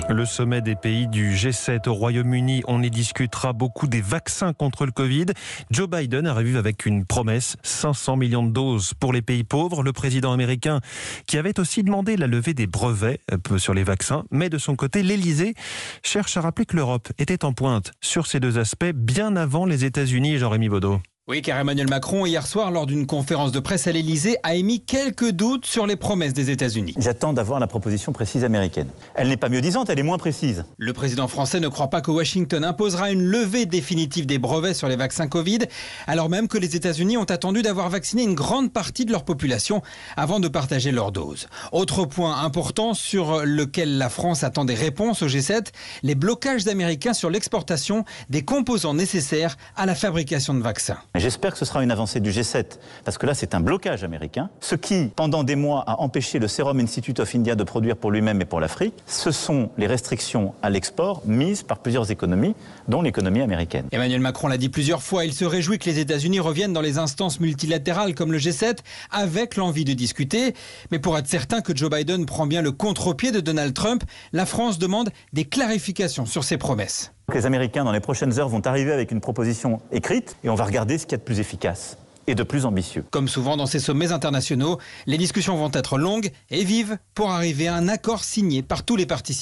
Le sommet des pays du G7 au Royaume-Uni, on y discutera beaucoup des vaccins contre le Covid. Joe Biden arrive avec une promesse, 500 millions de doses pour les pays pauvres. Le président américain qui avait aussi demandé la levée des brevets sur les vaccins. Mais de son côté, l'Elysée cherche à rappeler que l'Europe était en pointe sur ces deux aspects bien avant les États-Unis et Jean-Rémy Baudot. Oui, car Emmanuel Macron, hier soir, lors d'une conférence de presse à l'Elysée, a émis quelques doutes sur les promesses des États-Unis. J'attends d'avoir la proposition précise américaine. Elle n'est pas mieux disante, elle est moins précise. Le président français ne croit pas que Washington imposera une levée définitive des brevets sur les vaccins Covid, alors même que les États-Unis ont attendu d'avoir vacciné une grande partie de leur population avant de partager leur dose. Autre point important sur lequel la France attend des réponses au G7, les blocages américains sur l'exportation des composants nécessaires à la fabrication de vaccins. J'espère que ce sera une avancée du G7, parce que là c'est un blocage américain. Ce qui, pendant des mois, a empêché le Serum Institute of India de produire pour lui-même et pour l'Afrique, ce sont les restrictions à l'export mises par plusieurs économies, dont l'économie américaine. Emmanuel Macron l'a dit plusieurs fois, il se réjouit que les États-Unis reviennent dans les instances multilatérales comme le G7, avec l'envie de discuter. Mais pour être certain que Joe Biden prend bien le contre-pied de Donald Trump, la France demande des clarifications sur ses promesses. Les Américains, dans les prochaines heures, vont arriver avec une proposition écrite et on va regarder ce qu'il y a de plus efficace et de plus ambitieux. Comme souvent dans ces sommets internationaux, les discussions vont être longues et vives pour arriver à un accord signé par tous les participants.